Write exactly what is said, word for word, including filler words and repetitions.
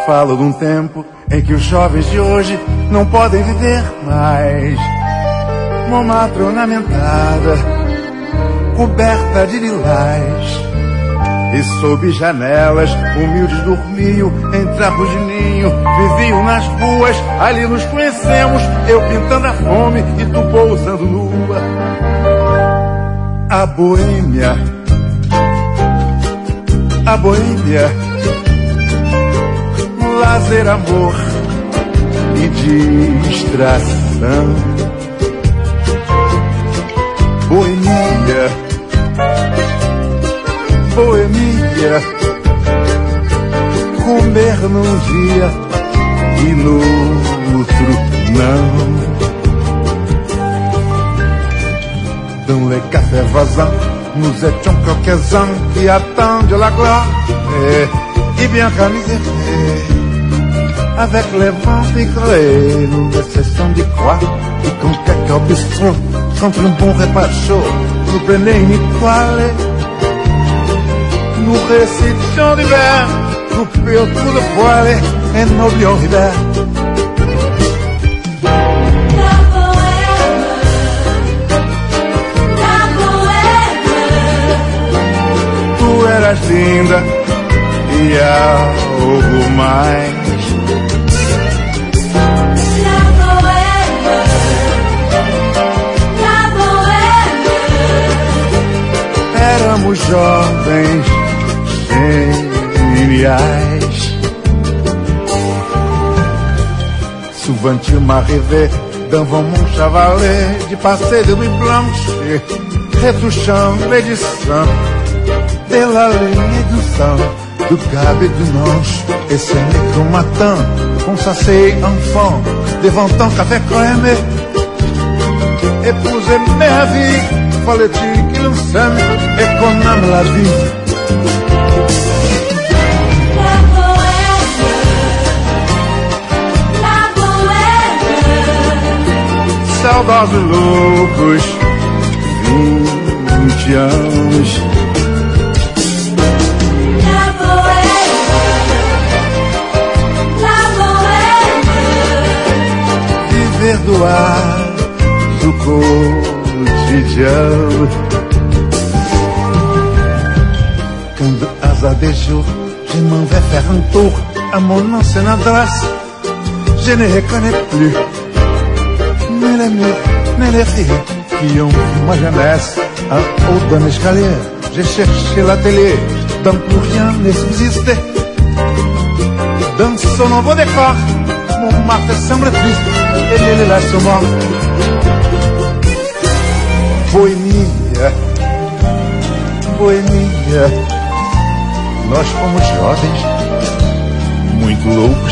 Falo de um tempo em que os jovens de hoje não podem viver mais. Montmartre ornamentada, coberta de lilás, e sob janelas humildes dormiam em trapos de ninho. Viviam nas ruas, ali nos conhecemos, eu pintando a fome e tu pousando nua. A boêmia, a boêmia, lazer, amor e distração. Boemia, boemia, comer num dia e no outro não. Dans les cafés voisins, nous étions croquesans qui attendent la gloire et, et bien qu'à misère. Avec les vents piqués, nous ne cessons d'y croire. Et quand quelqu'un bistrot, contre un bon repas chaud, nous prenait une étoile. Nous récitions d'hiver, coupés au coup de poêle, et n'oublions l'hiver. La bohème, la bohème. Tu eras linda e algo mais. Éramos jovens geniais. Souvent tu m'arrivais devant mon chavalet de passer de nuit blanche, retouchant l'édition de la ligne du sang, du cab et du manche. Et ce n'est qu'au matin qu'on s'asseyait enfant devant ton café crème. Épouser ma vie, fallait-il qu'il s'aime et qu'on aime la vie. La bohème, la bohème. Saudosos loucos, vinte anos. La bohème, la bohème. Viver do ar do cotidiano. Quand de hasard des jours, je m'en vais faire un tour à mon ancienne adresse. Je ne reconnais plus ni les murs, ni les filles qui ont vu ma jeunesse. En haut d'un escalier, j'ai cherché la télé, dont plus rien n'existait. Dans son nouveau décor, mon marteau semble triste et les laisse morts. Boemia, boemia, nós fomos jovens, muito loucos.